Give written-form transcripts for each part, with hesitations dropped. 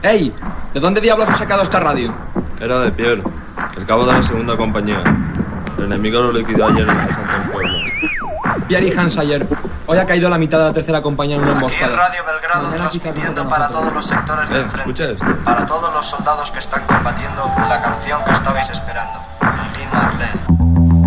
¡Ey! ¿De dónde diablos has sacado esta radio? Era de Pierre, el cabo de la segunda compañía. El enemigo lo liquidó ayer en la Santa del Pueblo. Pierre y Hans ayer. Hoy ha caído la mitad de la tercera compañía en una emboscada. Aquí Radio Belgrado transmitiendo para todos los sectores del frente. Escucha esto. Para todos los soldados que están combatiendo, la canción que estabais esperando. Lili Marlene.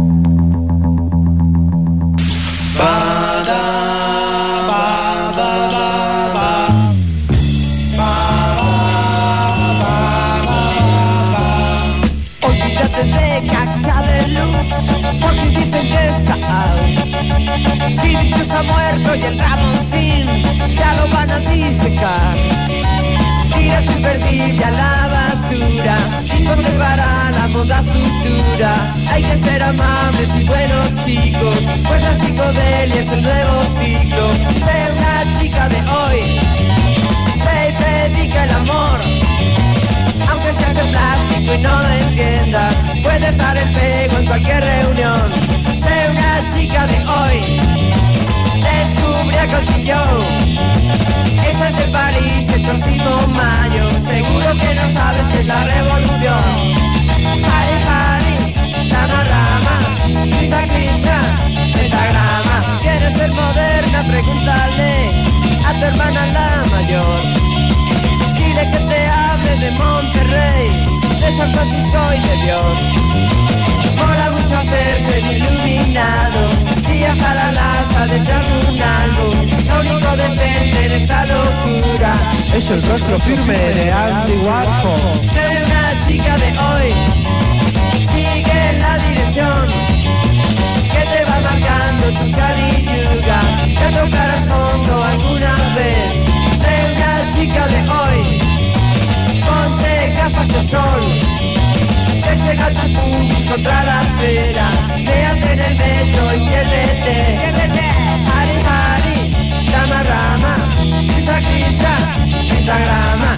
Olvídate de caca de luz, porque dicen que está out. Sirius ha muerto y el Ramoncín ya lo van a disecar. Tira tu imperdible a la basura, disponte para la moda futura. Hay que ser amables y buenos chicos, pues la psicodelia es el nuevo ciclo. Sé una chica de hoy, ve y predica el amor. Aunque seas en plástico y no lo entiendas, puedes dar el pego en cualquier reunión. Sé una chica de hoy, descubre a Cotillón. Esta es de París el próximo mayo, seguro que no sabes qué es la revolución. Hari Hari, Rama Rama, Krishna Krishna, pentagrama. ¿Quieres ser moderna? Pregúntale a tu hermana la mayor. Dile que te hable de Monterrey, de San Francisco y de Dios. Mola mucho hacerse el iluminado, viajar a NASA desde algún álbum. Lo único decente en esta locura es el rostro firme de Andy Warhol. Soy una chica de hoy, sigue la dirección que te va marcando tu Kali Yuga. Ya tocarás fondo alguna vez. Soy una chica de hoy, ponte gafas de sol, despega tus pubis contra la acera, véate en el metro y piérdete. Hari Hari, Rama Rama, Krishna Krishna, pentagrama.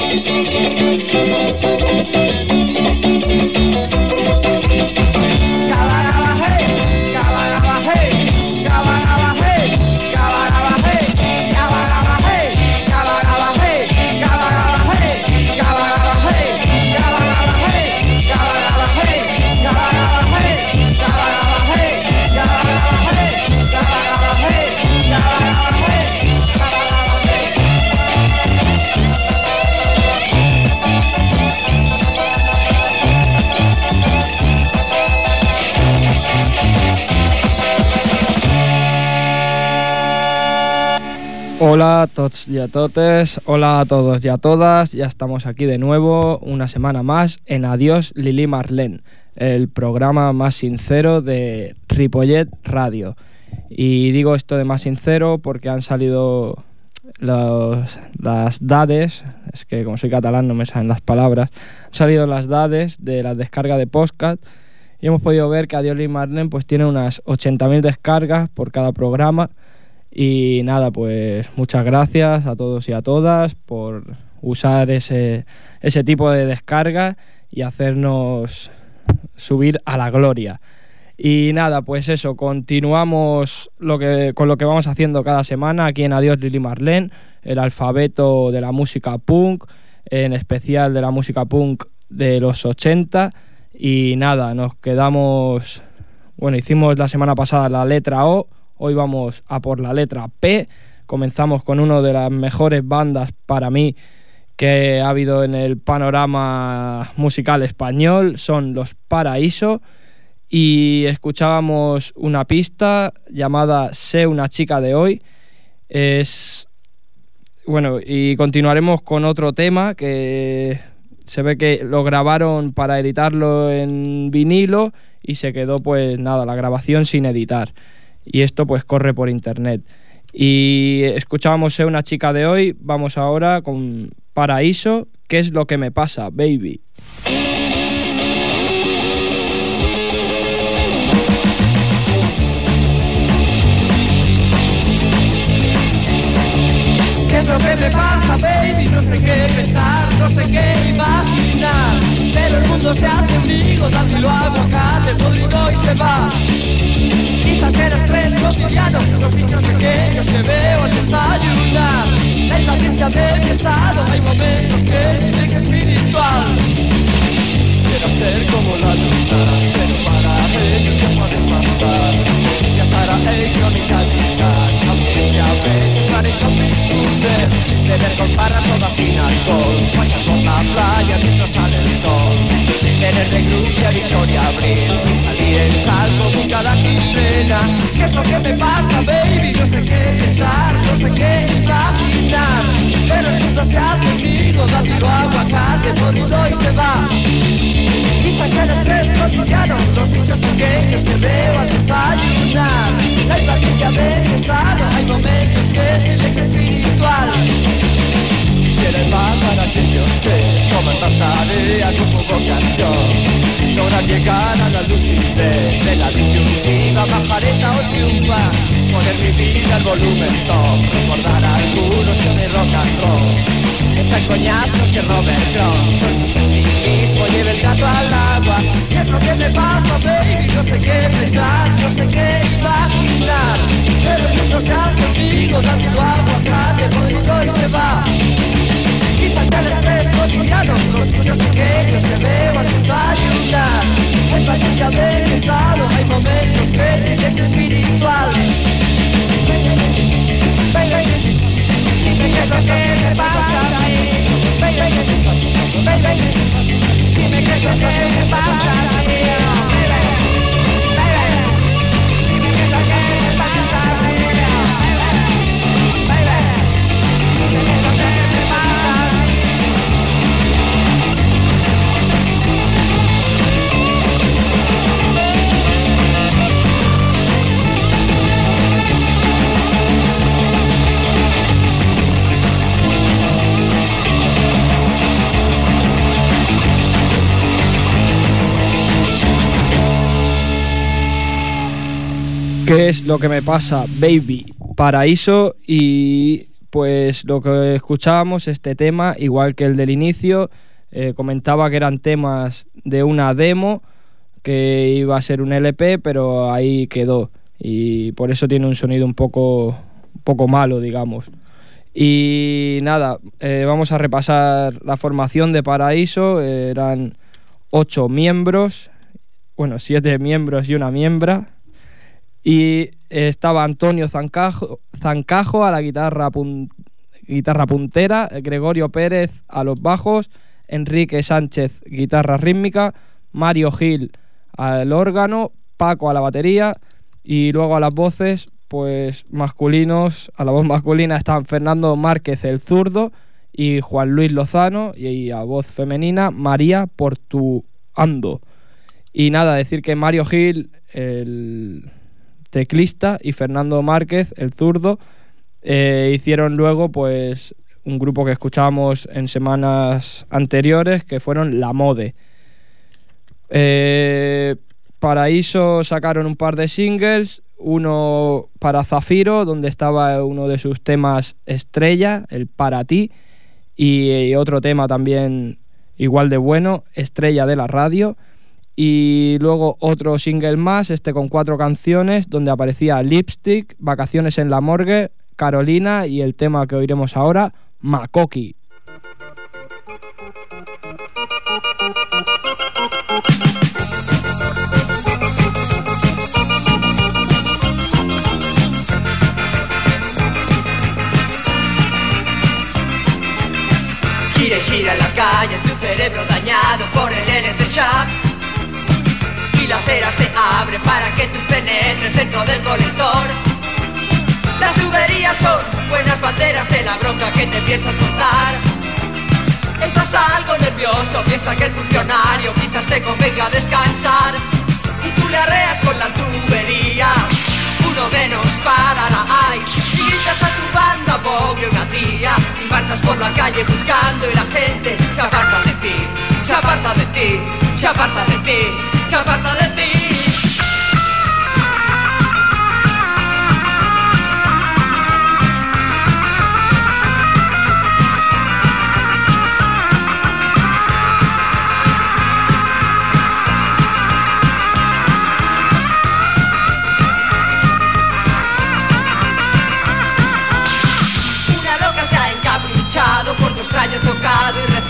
Hola a tots y a totes, hola a todos y a todas, ya estamos aquí de nuevo, una semana más en Adiós Lili Marlene, el programa más sincero de Ripollet Radio. Y digo esto de más sincero porque han salido las dades, es que como soy catalán no me salen las palabras, han salido las dades de la descarga de podcast y hemos podido ver que Adiós Lili Marlene pues tiene unas 80.000 descargas por cada programa. Y nada, pues muchas gracias a todos y a todas por usar ese tipo de descarga y hacernos subir a la gloria. Y nada, pues eso, continuamos con lo que vamos haciendo cada semana aquí en Adiós Lili Marlene, el alfabeto de la música punk, en especial de la música punk de los 80. Y nada, nos quedamos... Bueno, hicimos la semana pasada la letra O. Hoy vamos a por la letra P. Comenzamos con una de las mejores bandas para mí que ha habido en el panorama musical español. Son Los Paraíso. Y escuchábamos una pista llamada Sé una chica de hoy. Bueno, y continuaremos con otro tema que se ve que lo grabaron para editarlo en vinilo y se quedó pues nada, la grabación sin editar. Y esto pues corre por internet. Y escuchábamos Sé una chica de hoy. Vamos ahora con Paraíso. ¿Qué es lo que me pasa, baby? ¿Qué es lo que me pasa, baby? No sé qué pensar, no sé qué imaginar. Pero el mundo se hace un higo, tal y lo aguacate, podrido y se va. Quizás el estrés cotidiano, los niños pequeños que veo al desayunar. El impaciencia de mi estado, hay momentos que es espiritual. Quiero ser como la luna, pero para ello que puede pasar. Ya para ello mi calidad, aunque a veces parezca un disfrute. Beber con farras soda sin alcohol, pasar por la playa mientras sale el sol. Tener de Grucia, Victoria, Abril, salir en salvo con cada quincena. ¿Qué es lo que me pasa, baby? No sé qué pensar, no sé qué imaginar. Pero el mundo se hace amigo, dándolo aguacate, bonito y se va. Quizás el estrés cotidiano, los bichos pequeños que veo al desayunar. La impaciencia de mi estado, hay momentos que es espiritual. Quisiera el mar para aquellos que toman tanta tarea como vocación. Lograr llegar a la luz de la disyuntiva, pajareta o triunfa. Poner mi vida al volumen top, recordar a algunos que de rock and roll. Está el coñazo que Robert Crumb con su pesimismo lleva el gato al agua. ¿Qué es lo que me pasa, baby? No sé qué pensar, no sé qué imaginar. Pero el mundo se hace amigo, dando aguacate, bonito y se va. Quizás el estrés cotidiano, los niños pequeños que veo al desayunar. Hay paciencia de mi estado, hay momentos que es espiritual. Dime qué es lo que me pasa a mí. Dime qué es lo que me pasa a mí. Dime qué es lo que me pasa a mí. Dime qué es lo que me pasa a mí. ¿Qué es lo que me pasa, baby? Paraíso. Y pues lo que escuchábamos, este tema, igual que el del inicio, comentaba que eran temas de una demo que iba a ser un LP, pero ahí quedó y por eso tiene un sonido un poco malo, digamos. Y nada, vamos a repasar la formación de Paraíso. Eran 8 miembros, bueno, 7 miembros y una miembra. Y estaba Antonio Zancajo a la guitarra puntera, Gregorio Pérez a los bajos, Enrique Sánchez guitarra rítmica, Mario Gil al órgano, Paco a la batería, y luego a las voces, pues masculinos, a la voz masculina están Fernando Márquez el zurdo y Juan Luis Lozano, y a voz femenina María Portuando. Y nada, decir que Mario Gil, el teclista, y Fernando Márquez el zurdo hicieron luego pues un grupo que escuchábamos en semanas anteriores, que fueron La Mode. Paraíso sacaron un par de singles, uno para Zafiro, donde estaba uno de sus temas estrella, el Para Ti, y otro tema también igual de bueno, Estrella de la Radio. Y luego otro single más, con 4 canciones, donde aparecía Lipstick, Vacaciones en la Morgue, Carolina y el tema que oiremos ahora, Makoki. Gira y gira en la calle, tu cerebro dañado por el LC Shock. Y la acera se abre para que tú penetres dentro del colector. Las tuberías son buenas banderas de la bronca que te piensas montar. Estás algo nervioso, piensa que el funcionario quizás te convenga descansar. Y tú le arreas con la tubería, uno menos para la ice. Y gritas a tu banda, pobre una tía, y marchas por la calle buscando y la gente se aparta de ti, se aparta de ti, se aparta de ti, se aparta de ti.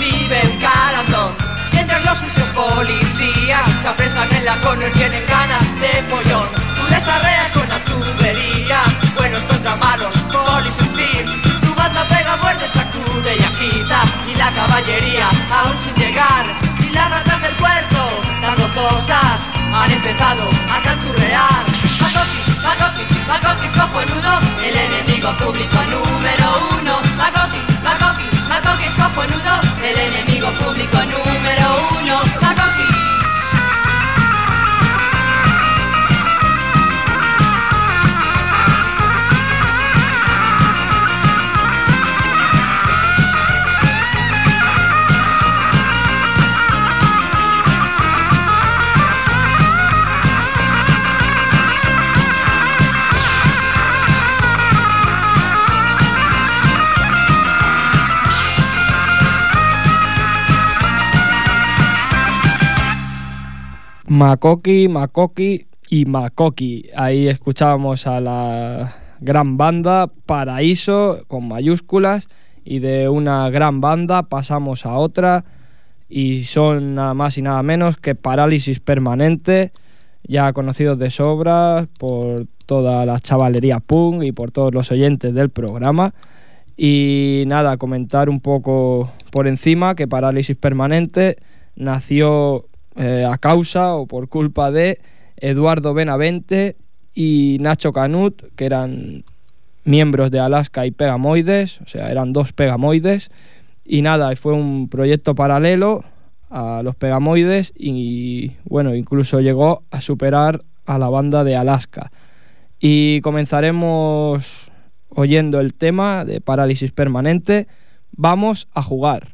vive un calantón. Mientras los sucios policías se afrescan en la corner, tienen ganas de pollón. Tú les arreas con la tubería, buenos contra malos, police and thieves. Tu banda pega, muerde, sacude y agita, y la caballería aún sin llegar. Y las ratas del puerto, tan gozosas, han empezado a canturrear. Macoqui, escojonudo, el enemigo público número uno. Macoqui, escojonudo, el enemigo público número uno. Macoqui. Macoqui y Macoqui. Ahí escuchábamos a la gran banda Paraíso con mayúsculas, y de una gran banda pasamos a otra y son nada más y nada menos que Parálisis Permanente, ya conocidos de sobra por toda la chavalería punk y por todos los oyentes del programa. Y nada, comentar un poco por encima que Parálisis Permanente nació a causa o por culpa de Eduardo Benavente y Nacho Canut, que eran miembros de Alaska y Pegamoides, o sea, eran dos Pegamoides, y nada, fue un proyecto paralelo a los Pegamoides y bueno, incluso llegó a superar a la banda de Alaska. Y comenzaremos oyendo el tema de Parálisis Permanente, Vamos a jugar.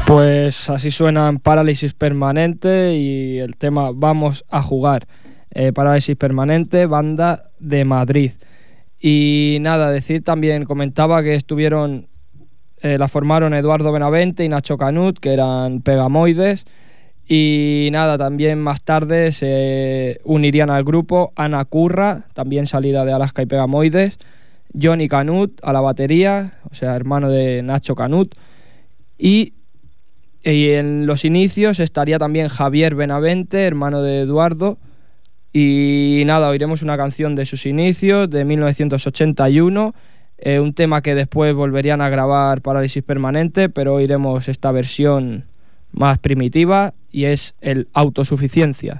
Pues así suenan Parálisis Permanente y el tema Vamos a jugar. Parálisis Permanente, banda de Madrid. Y nada, decir también, comentaba que estuvieron, la formaron Eduardo Benavente y Nacho Canut, que eran Pegamoides. Y nada, también más tarde se unirían al grupo Ana Curra, también salida de Alaska y Pegamoides, Johnny Canut a la batería, o sea, hermano de Nacho Canut. Y en los inicios estaría también Javier Benavente, hermano de Eduardo. Y nada, oiremos una canción de sus inicios, de 1981, un tema que después volverían a grabar Parálisis Permanente, pero oiremos esta versión más primitiva y es el Autosuficiencia.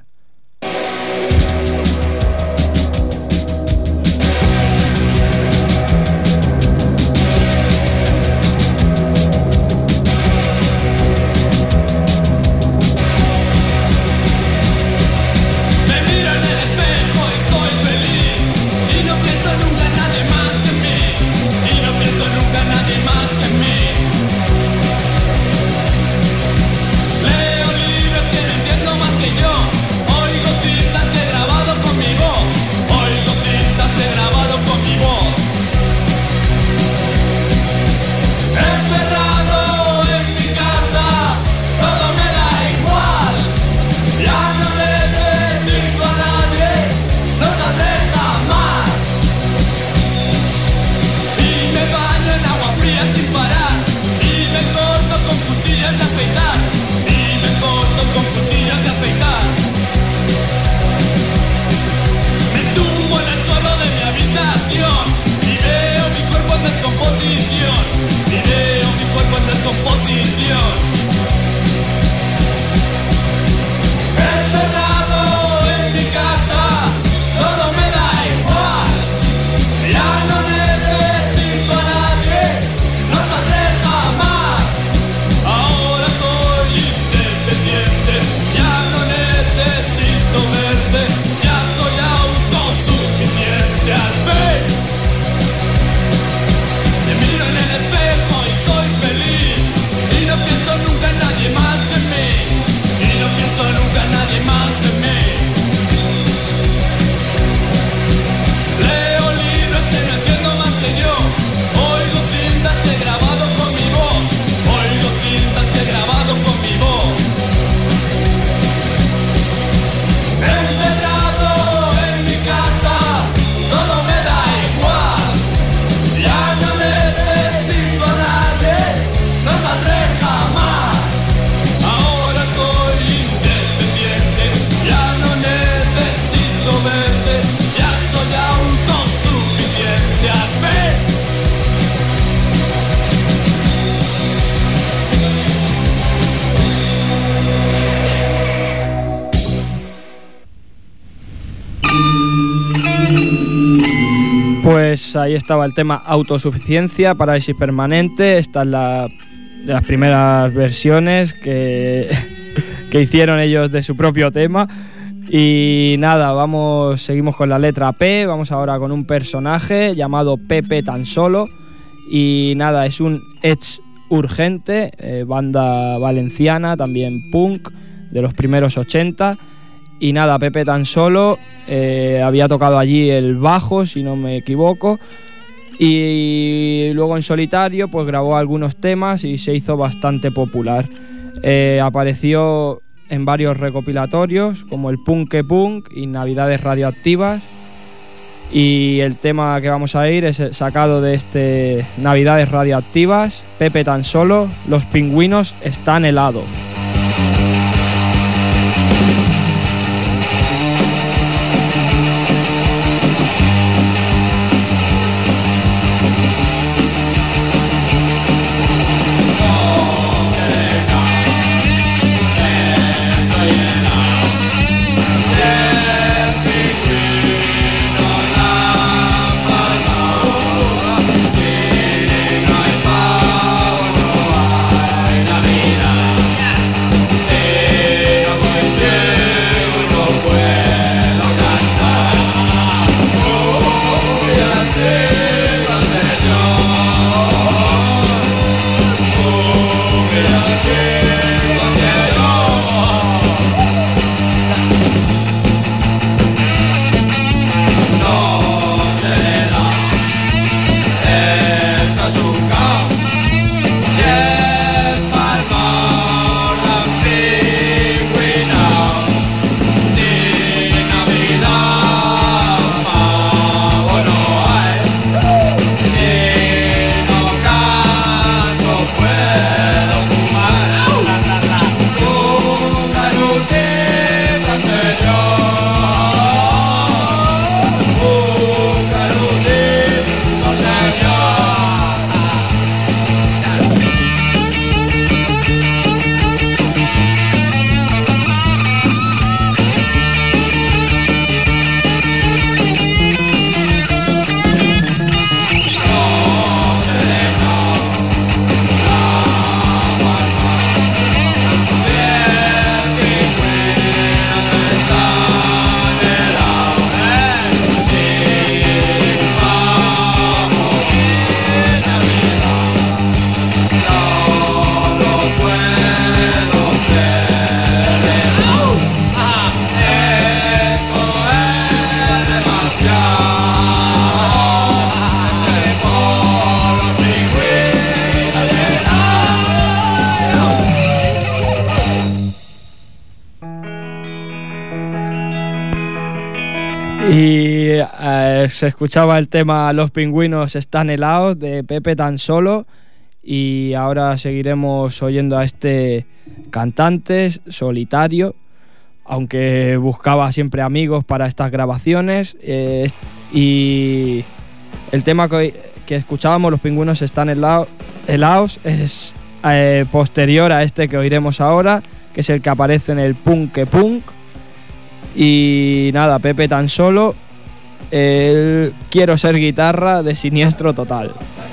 Pues ahí estaba el tema Autosuficiencia, Parálisis Permanente. Esta es de las primeras versiones que hicieron ellos de su propio tema. Y nada, seguimos con la letra P. Vamos ahora con un personaje llamado Pepe Tan Solo. Y nada, es un ex Urgente, banda valenciana, también punk, de los primeros 80. Y nada, Pepe Tan Solo había tocado allí el bajo, si no me equivoco, y luego en solitario pues grabó algunos temas y se hizo bastante popular. Apareció en varios recopilatorios como el Punke Punk y Navidades Radioactivas, y el tema que vamos a oír es sacado de este Navidades Radioactivas, Pepe Tan Solo, Los pingüinos están helados. Navidad. Pues se escuchaba el tema Los pingüinos están helados de Pepe Tan Solo, y ahora seguiremos oyendo a este cantante solitario, aunque buscaba siempre amigos para estas grabaciones, y el tema que escuchábamos, Los pingüinos están helados, es posterior a este que oiremos ahora, que es el que aparece en el Punk. Y nada, Pepe Tan Solo, el Quiero ser guitarra de Siniestro Total.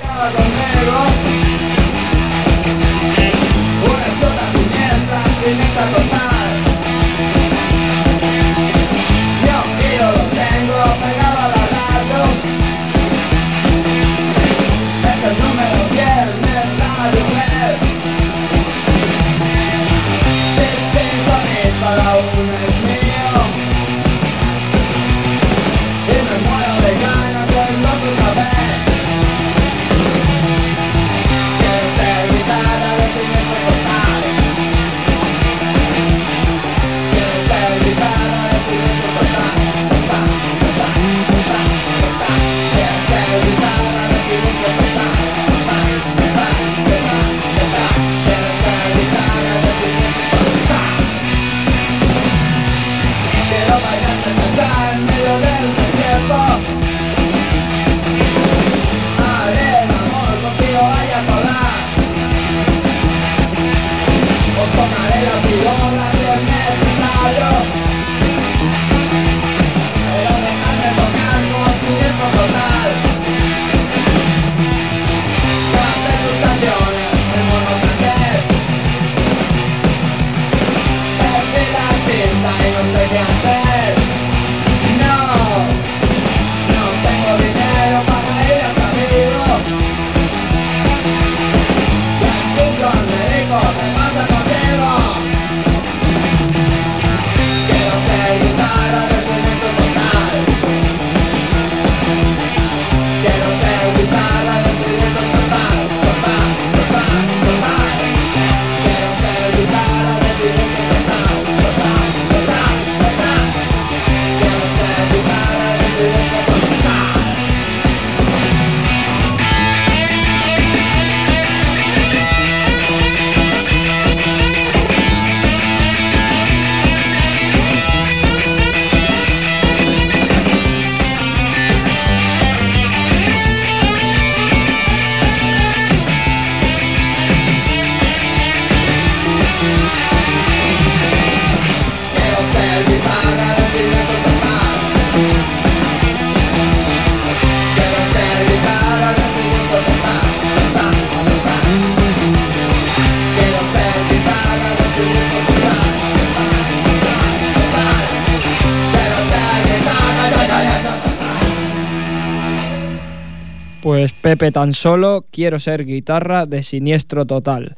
Pues Pepe Tan Solo, Quiero ser guitarra de Siniestro Total.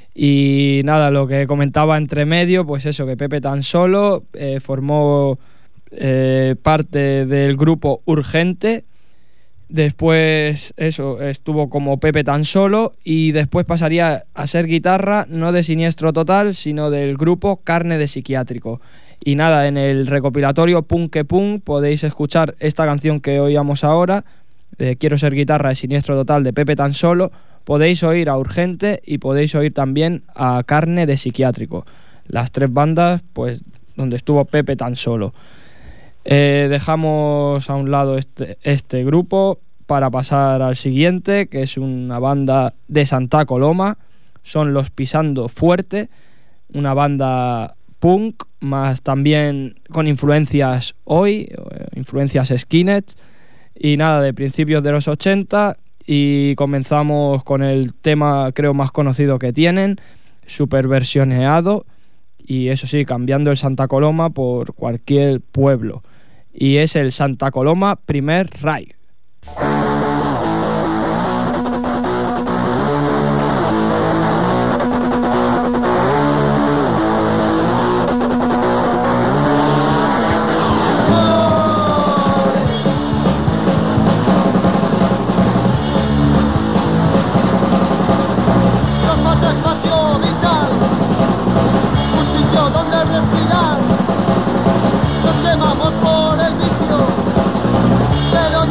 Y nada, lo que comentaba entre medio, pues eso, que Pepe Tan Solo formó parte del grupo Urgente. Después eso, estuvo como Pepe Tan Solo, y después pasaría a ser guitarra no de Siniestro Total, sino del grupo Carne de Psiquiátrico. Y nada, en el recopilatorio Punk podéis escuchar esta canción que oíamos ahora, Quiero ser guitarra de Siniestro Total de Pepe Tan Solo. Podéis oír a Urgente y podéis oír también a Carne de Psiquiátrico, las tres bandas pues donde estuvo Pepe Tan Solo. Dejamos a un lado este grupo para pasar al siguiente, que es una banda de Santa Coloma. Son los Pisando Fuerte, una banda punk, más también con influencias influencias skinhead, y nada, de principios de los 80. Y comenzamos con el tema creo más conocido que tienen, super versioneado, y eso sí, cambiando el Santa Coloma por cualquier pueblo, y es el Santa Coloma Primer Reich. Nos quemamos por el vicio, pero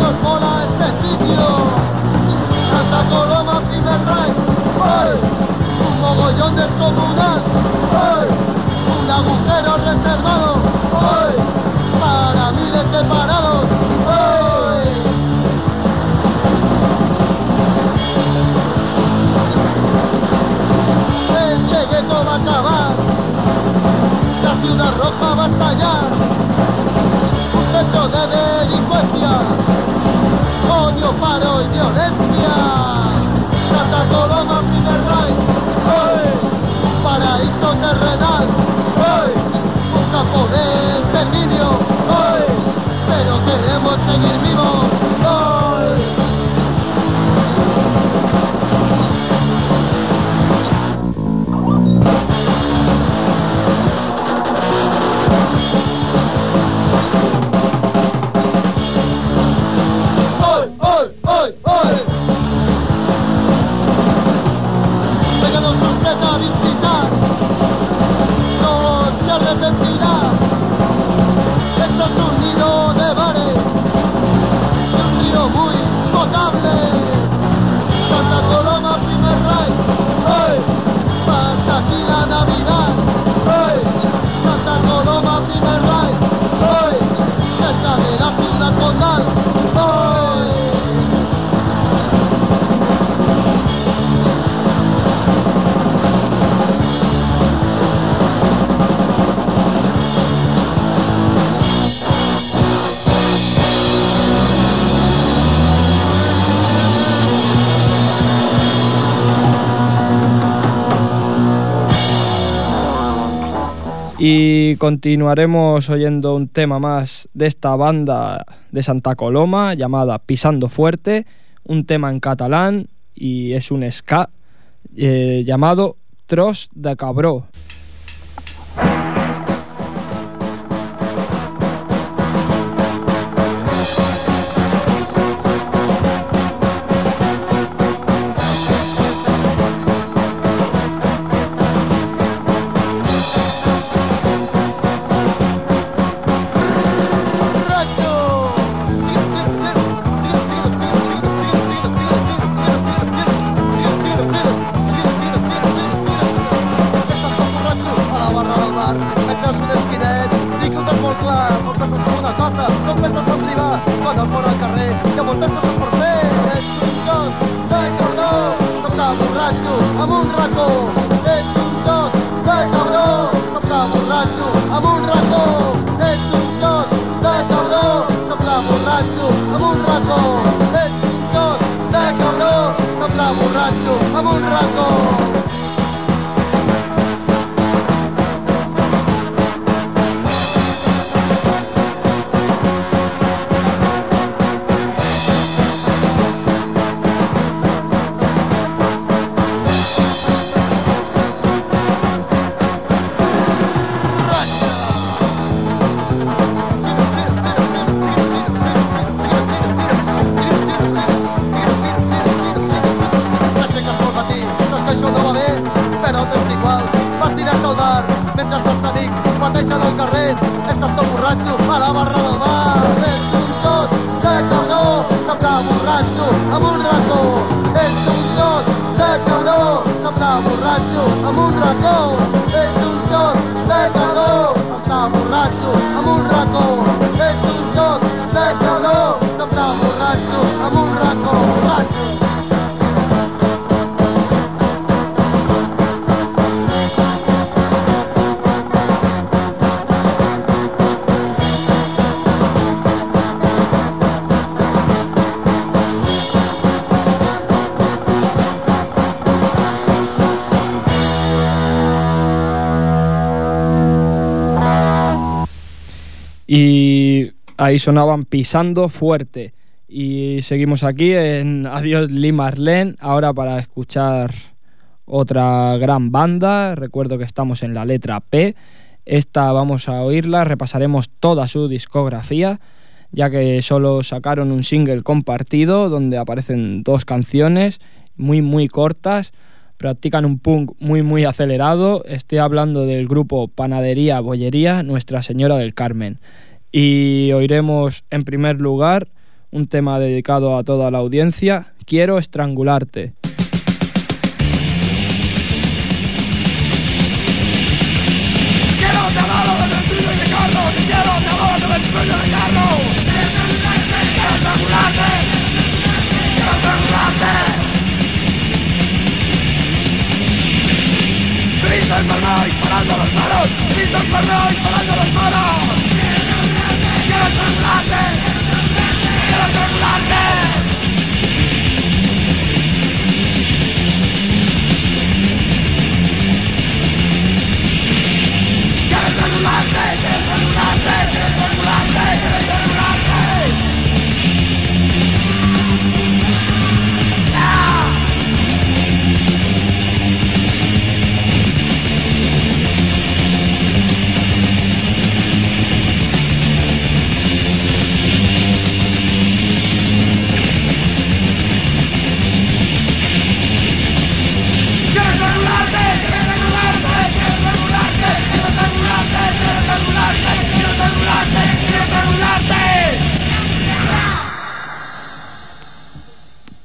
paro y violencia. Santa Coloma, primer rey, ¡hey! Paraíso terrenal, ¡hey! Un campo de exterminio, ¡hey! Pero queremos seguir vivos, ¡hey! Véganos usted a visitar, no se arrepentirá. Esto es un nido de bares y un río muy potable. Santa Coloma, primer rey, ¡hey! Pasa aquí la Navidad, ¡hey! Santa Coloma, primer rey, ¡hey! Cerca de la ciudad condal, ¡hey! Y continuaremos oyendo un tema más de esta banda de Santa Coloma llamada Pisando Fuerte, un tema en catalán y es un ska llamado Tros de Cabró. Y ahí sonaban Pisando Fuerte. Y seguimos aquí en Adiós Limarlen, ahora para escuchar otra gran banda. Recuerdo que estamos en la letra P. Esta vamos a oírla, repasaremos toda su discografía, ya que solo sacaron un single compartido donde aparecen 2 canciones muy cortas. Practican un punk muy acelerado. Estoy hablando del grupo Panadería Bollería Nuestra Señora del Carmen. Y oiremos en primer lugar un tema dedicado a toda la audiencia, Quiero Estrangularte. Quiero trabajo de Estudio y Ricardo, quiero trabajo de Estudio y Ricardo. Quiero estrangularte, quiero estrangularte. Visto enfermo disparando los manos, visto enfermo disparando los manos. Quiero estrangularte, quiero estrangularte.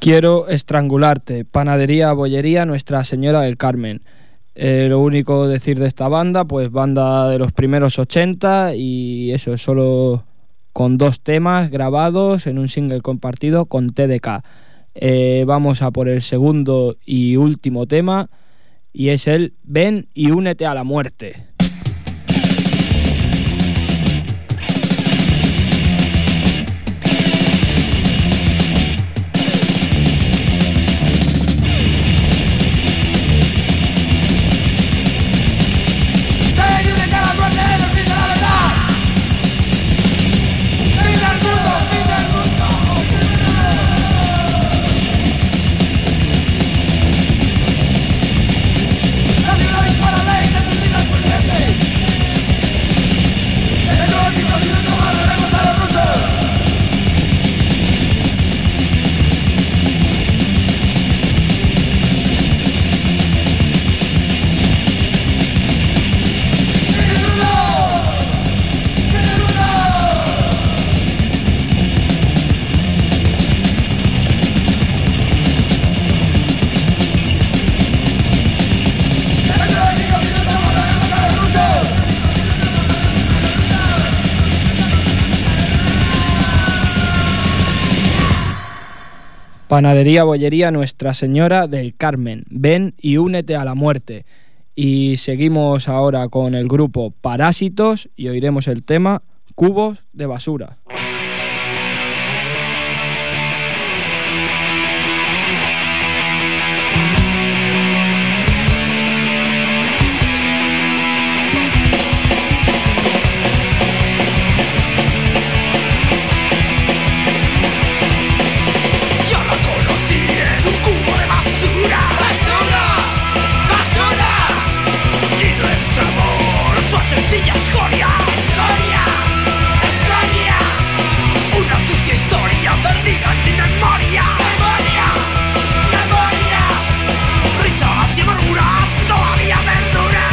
Quiero estrangularte, Panadería Bollería Nuestra Señora del Carmen. Lo único decir de esta banda, pues banda de los primeros 80 y eso, solo con 2 temas grabados en un single compartido con TDK. Vamos a por el segundo y último tema y es el Ven y únete a la muerte. Panadería Bollería Nuestra Señora del Carmen. Ven y únete a la muerte. Y seguimos ahora con el grupo Parásitos y oiremos el tema Cubos de Basura. ¡Escoria! Una sucia historia perdida en mi memoria. Risas y amarguras que todavía perduran.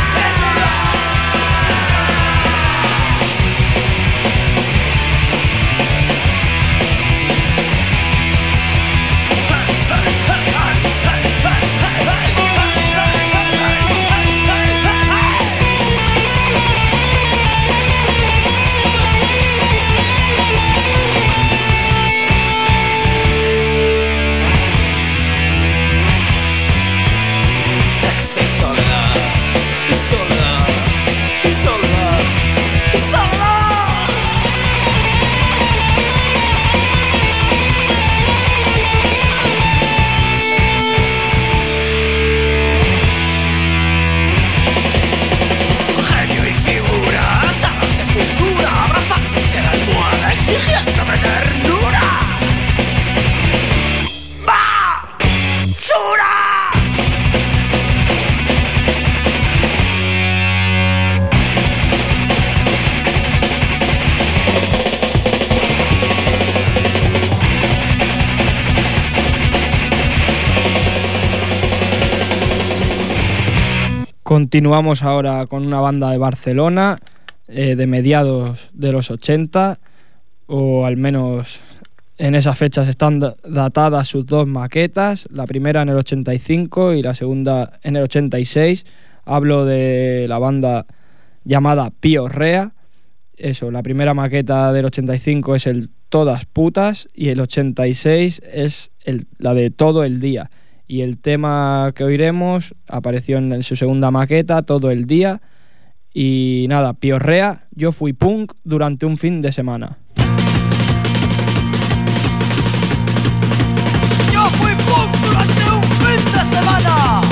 Continuamos ahora con una banda de Barcelona de mediados de los 80, o al menos en esas fechas están datadas sus 2 maquetas, la primera en el 85 y la segunda en el 86. Hablo de la banda llamada Piorrea. Eso, la primera maqueta del 85 es el Todas Putas y el 86 es la de Todo el Día. Y el tema que oiremos apareció en su segunda maqueta, Todo el Día. Y nada, Piorrea, yo fui punk durante un fin de semana. Yo fui punk durante un fin de semana.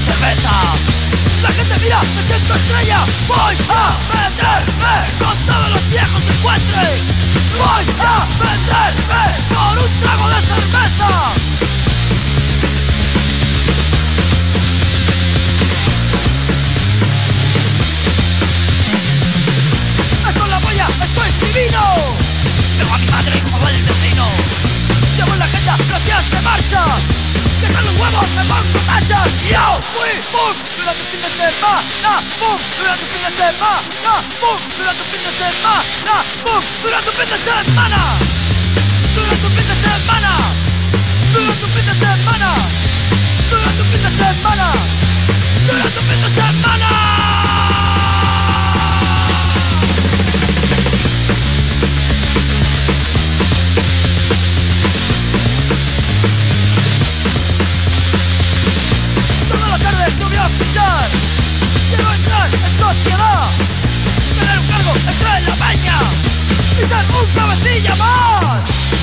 cerveza. La gente mira, me siento estrella. Voy a venderme con todos los viejos que encuentre. Voy a venderme por un trago de cerveza. ¡Esto es la polla! ¡Esto es divino! Tengo a mi madre como el vecino. Llevo en la agenda los días de marcha. Que son los huevos, me pongo tachas. Yo fui boom durante el fin de semana. Boom durante el fin de semana. Boom durante el fin de semana. Boom durante el fin de semana. Durante el fin de semana. Durante el fin de semana. Durante el fin de semana. Durante el fin de semana. Fichar. Quiero entrar en sociedad, tener un cargo, entrar en la peña y ser un cabecilla más.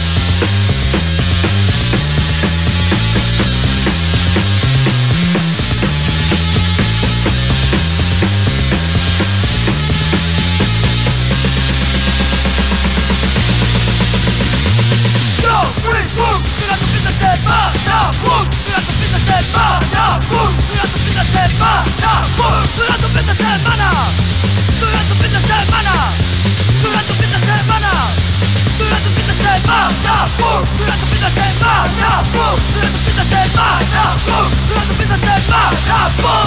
Yo fui boom durante un fin de semana. Boom durante un fin de semana. Boom durante un fin de semana. Boom durante un fin de semana. Durante un fin de semana. Durante un fin de semana. Durante un fin de semana. Boom durante un fin de semana. Boom durante un fin de semana. Boom durante un fin de semana.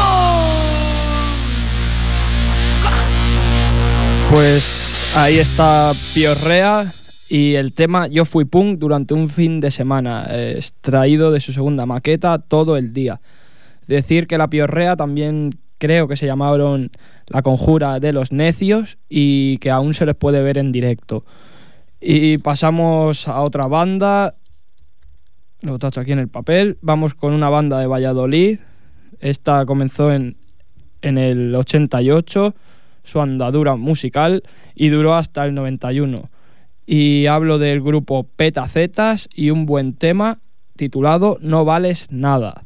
Boom. Pues ahí está Piorrea y el tema Yo fui punk durante un fin de semana, extraído de su segunda maqueta, Todo el día. Decir que la Piorrea también creo que se llamaron La Conjura de los Necios y que aún se les puede ver en directo. Y pasamos a otra banda, lo tacho aquí en el papel, vamos con una banda de Valladolid. Esta comenzó en el 88, su andadura musical, y duró hasta el 91. Y hablo del grupo Petacetas y un buen tema titulado No vales nada.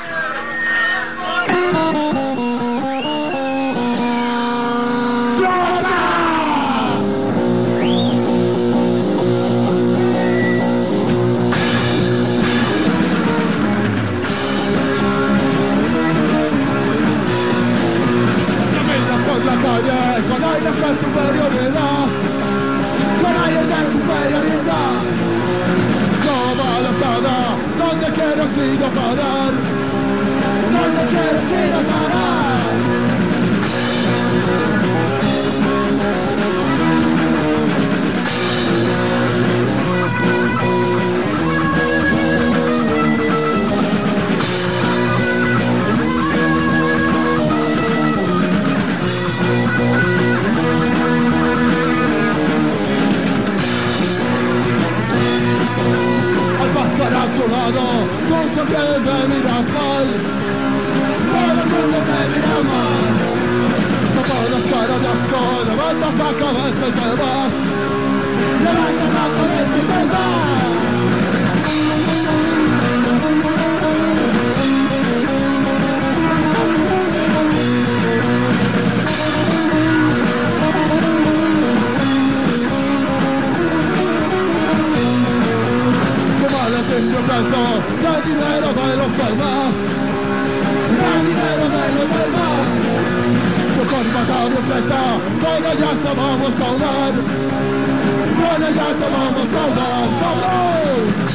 Superioridad, con aire de superioridad. No vales nada, donde quieres ir a parar, donde quieres ir a parar. A tu lado, tú siempre me miras mal, todo el mundo me mira mal. No pones cara de asco, levantas la cabeza y te vas, levantas la cabeza y te vas. El dinero de los demás, el dinero de los demás. Tu corbata violeta, con ella te vamos a ahogar, con ella te vamos a ahogar, cabrón.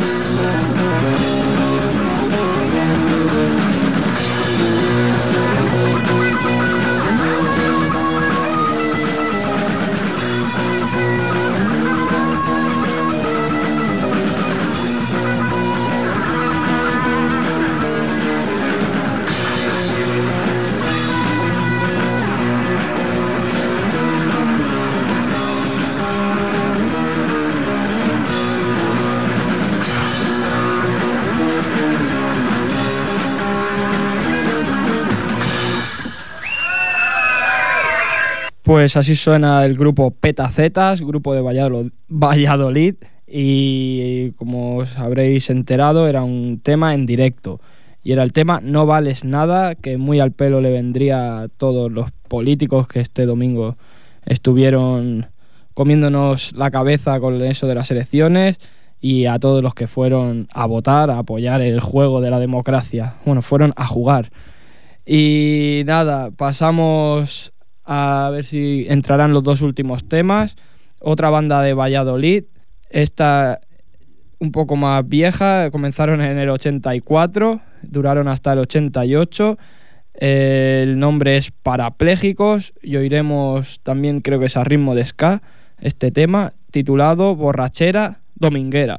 Pues así suena el grupo Petacetas, grupo de Valladolid, y como os habréis enterado era un tema en directo. y era el tema No vales nada, que muy al pelo le vendría a todos los políticos que este domingo estuvieron comiéndonos la cabeza con eso de las elecciones, y a todos los que fueron a votar, a apoyar el juego de la democracia. Bueno, fueron a jugar. Y nada, pasamos a ver si entrarán los dos últimos temas. Otra banda de Valladolid, esta un poco más vieja, comenzaron en el 84, duraron hasta el 88. El nombre es Parapléjicos y oiremos también, creo que es a ritmo de ska, este tema titulado Borrachera Dominguera.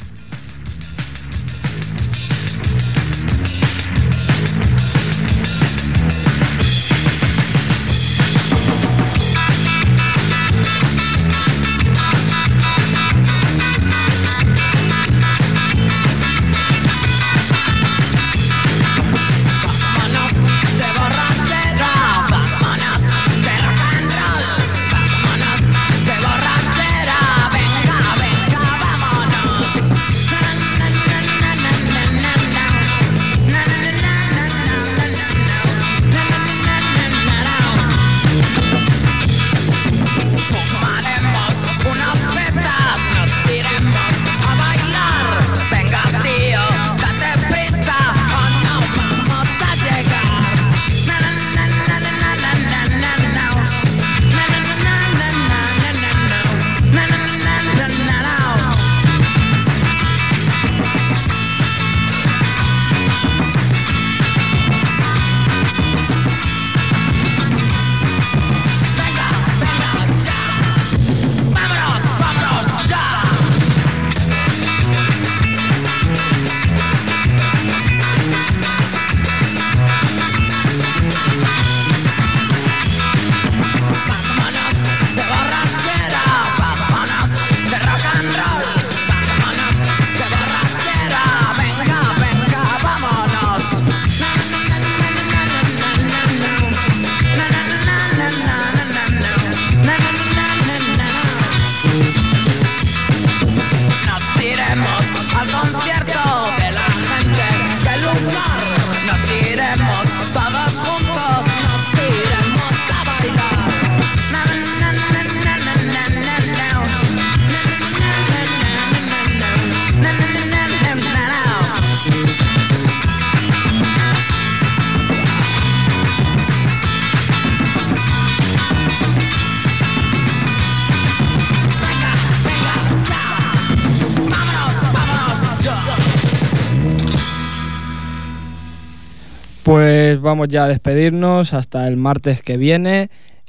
Pues vamos ya a despedirnos hasta el martes que viene.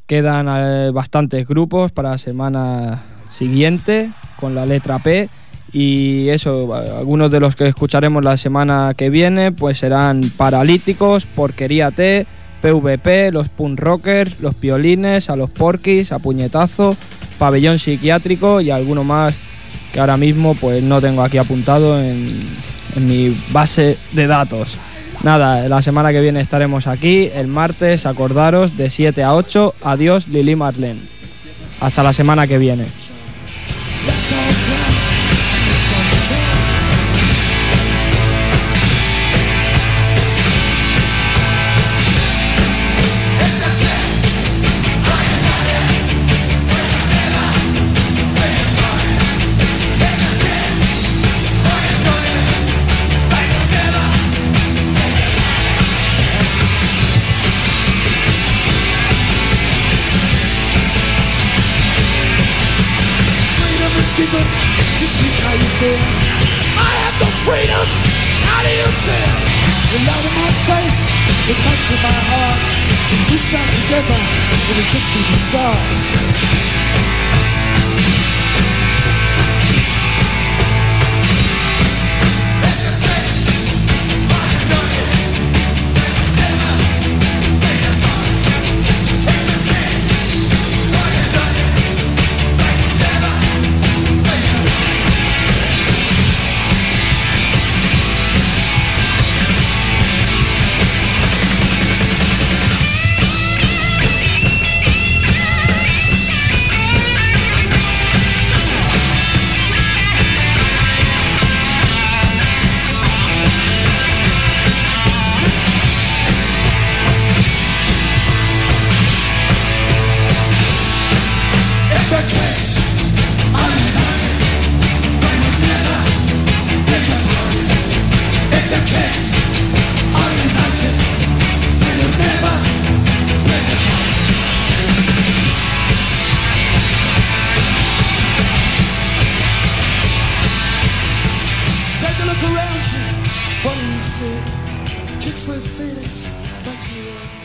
Quedan bastantes grupos para la semana siguiente con la letra P. Y eso, algunos de los que escucharemos la semana que viene pues serán Paralíticos, Porquería T, PVP, los Punk Rockers, los Piolines, a los Porquis, a Puñetazo, Pabellón Psiquiátrico y alguno más que ahora mismo pues no tengo aquí apuntado en mi base de datos. Nada, la semana que viene estaremos aquí, el martes, acordaros, de 7 a 8. Adiós, Lili Marlene. Hasta la semana que viene. To speak how you feel. I have no freedom. How do you feel? The light in my face, the cuts in my heart. If we stand together, it'll just be the start. look around you, what do you see? Kids with feelings like you and me.